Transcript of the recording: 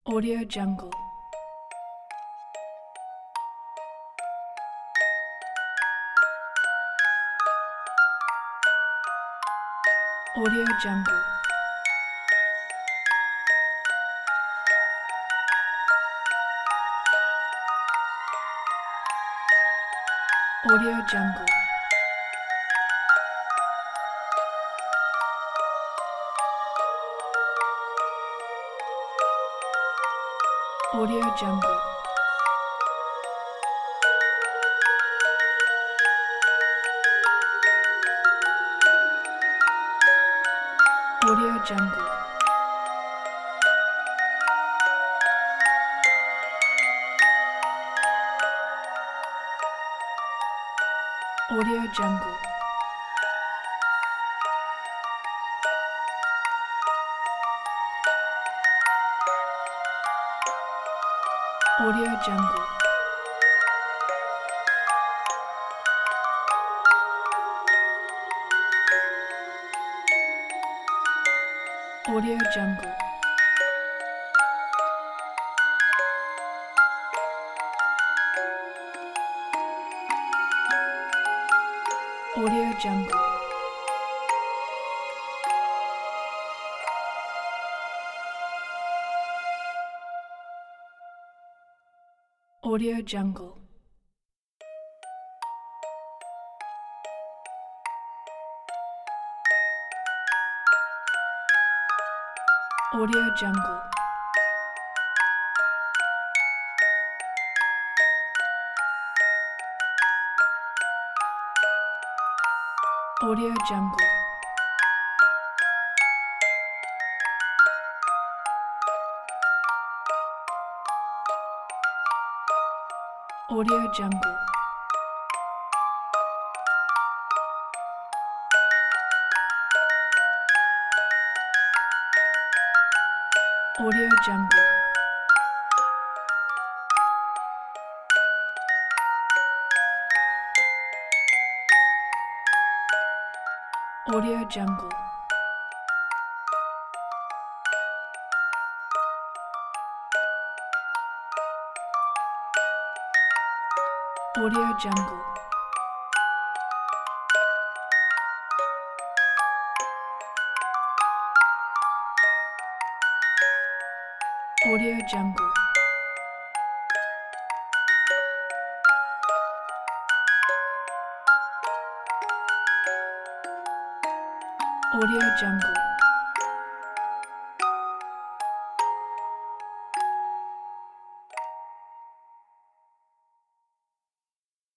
Audio Jungle. Audio Jungle. Audio Jungle. Audio Jungle. Audio Jungle. Audio Jungle. Audio Jungle. Audio Jungle. Audio Jungle. Audio Jungle. Audio Jungle. Audio Jungle. Audio Jungle. Audio Jungle. Audio Jungle. Audio Jungle. Audio Jungle. Audio Jungle.